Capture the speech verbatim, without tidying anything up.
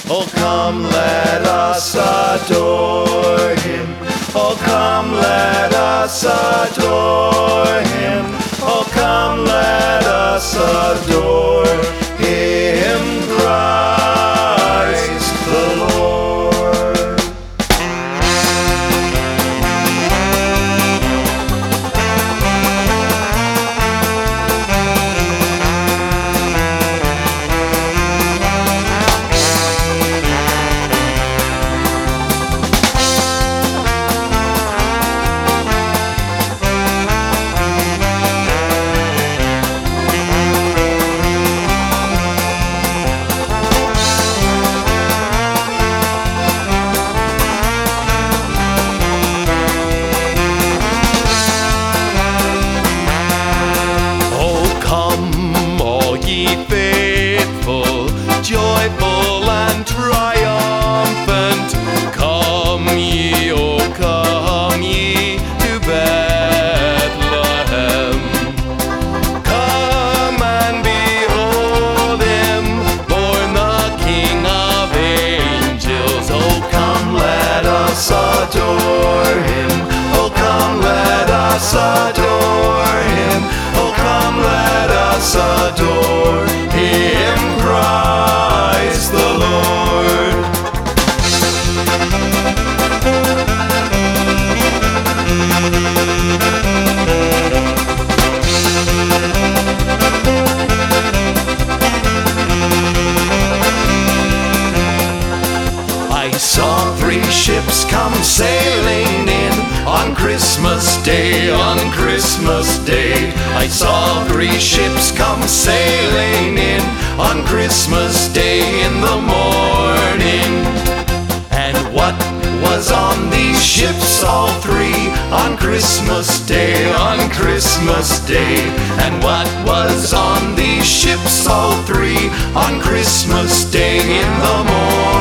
Oh, come, let us adore him. Oh, come, let us adore him. Oh, come, let us adore him, Christ the Lord. Faithful, joyful and triumphant, come ye, oh come ye to Bethlehem. Come and behold him, born the King of angels. Oh come, let us adore him. Oh come, let us adore him. Oh come, let us adore him, Christ the Lord. I saw three ships come sailing in on Christmas Day, on Christmas Day. I saw three ships come sailing in on Christmas Day in the morning. And what was on these ships, all three, on Christmas Day, on Christmas Day? And what was on these ships, all three, on Christmas Day in the morning?